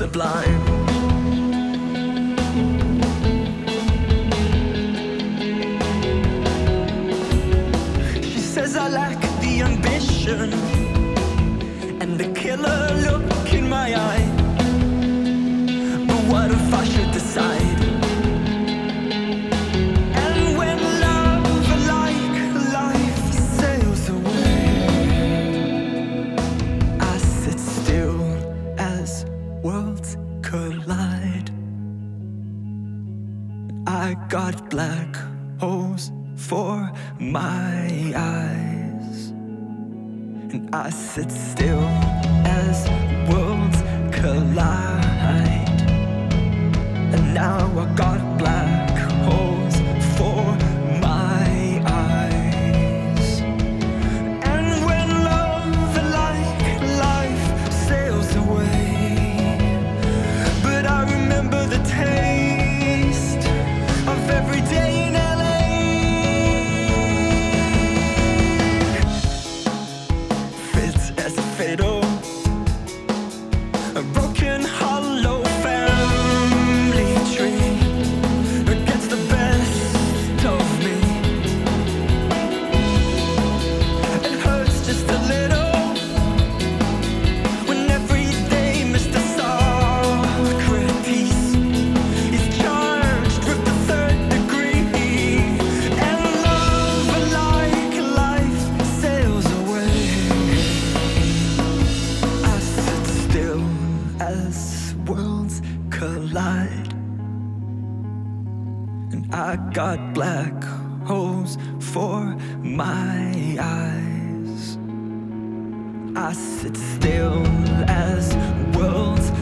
sublime. She says I lack the ambition and the killer look in my eye. But what if I should decide? And when love, like life, sails away, I sit still as worlds collide. I got black holes for my eyes, and I sit still as worlds collide. And now I got black holes for my eyes. And when love, like life, sails away, but I remember the taste of every day in LA. Fits as a fiddle, a broken hollow family tree gets the best of me. It hurts just a little when every day Mr. Socrates is charged with the third degree. And love, like life, sails away. I sit still as worlds collide, and I got black holes for my eyes. I sit still as worlds